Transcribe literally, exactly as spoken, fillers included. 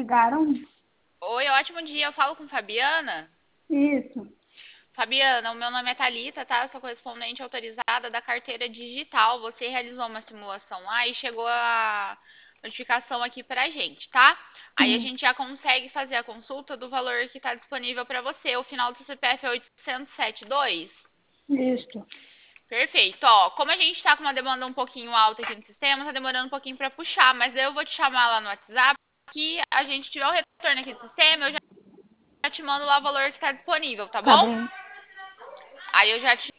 ligaram? Oi, ótimo dia. Eu falo com Fabiana. Isso, Fabiana, o meu nome é Thalita, tá? Eu sou correspondente autorizada da carteira digital. Você realizou uma simulação lá e chegou a notificação aqui pra gente, tá? Aí a sim, gente já consegue fazer a consulta do valor que está disponível para você. O final do C P F é oitocentos e setenta e dois. isso. Perfeito. Ó, como a gente tá com uma demanda um pouquinho alta aqui no sistema, tá demorando um pouquinho para puxar, mas daí eu vou te chamar lá no WhatsApp que a gente tiver o retorno aqui do sistema, eu já te mando lá o valor que está disponível, tá Tá bom? bem. Aí eu já te